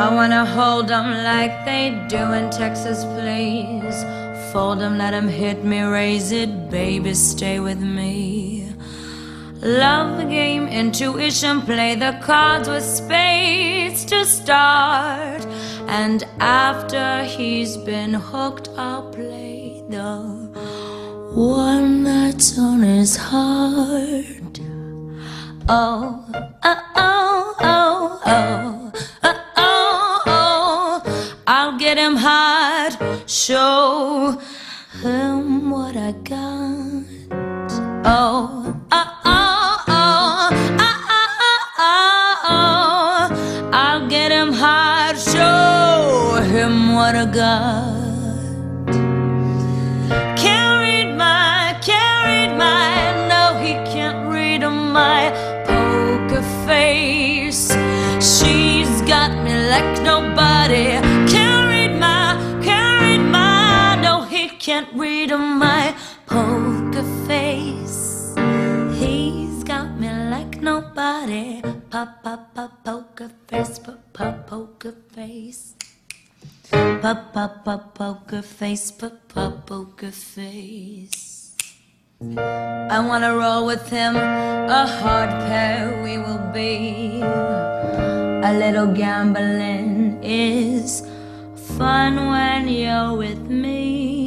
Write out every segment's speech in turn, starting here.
I wanna hold 'em like they do in Texas, please. Fold 'em, let 'em hit me, raise it, baby, stay with me. Love the game, intuition, play the cards with spades to start. And after he's been hooked, I'll play the one that's on his heart. Oh, oh, oh, oh, oh, oh, oh, oh. I'll get him hot, show him what I got. Oh, oh, oh, oh, oh, oh, oh, oh. I'll get him hot, show him what I got. Can't read my, no, he can't read my poker face. She's got me like nobody. Can't read my, no, he can't read my poker face. He's got me like nobody. Pop, pop, pop, poker face, pop, pop, poker face. Pop, pop, pop, poker face, pop, pop, poker face. I wanna roll with him, a hard pair we will be. A little gambling is fun when you're with me.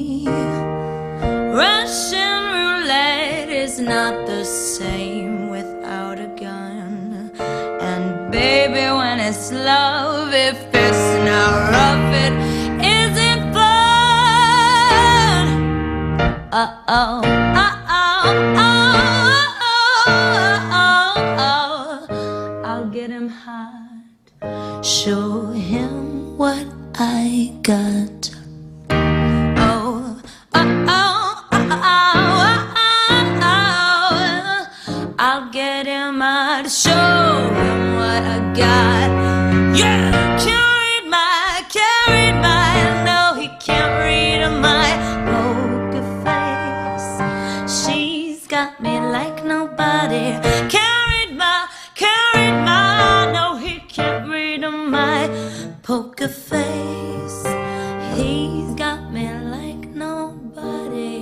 Russian roulette is not the same without a gun. And baby, when it's love, if it's not rough, it isn't fun. Uh-oh, uh-oh, oh, oh, oh. I'll get him hot, show him what I got. I'll get him out to show him what I got. Yeah, can't read my, no, he can't read my poker face. She's got me like nobody. Can't read my, no, he can't read my poker face. He's got me like nobody.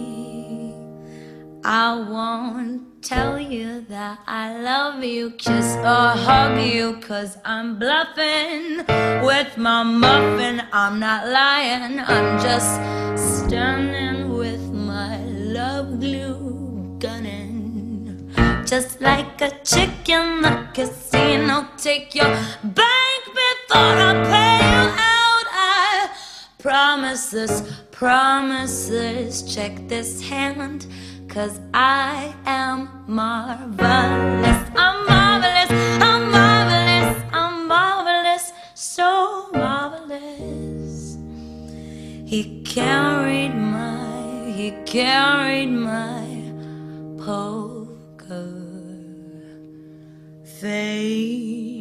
I won't tell you that I love you, kiss or hug you, 'cause I'm bluffing with my muffin. I'm not lying, I'm just standing with my love glue gunning. Just like a chick in the casino, take your bank before I pay you out. I promise this, check this hand, 'cause I am marvelous. I'm marvelous, I'm marvelous, I'm marvelous, so marvelous. He can't read my poker face.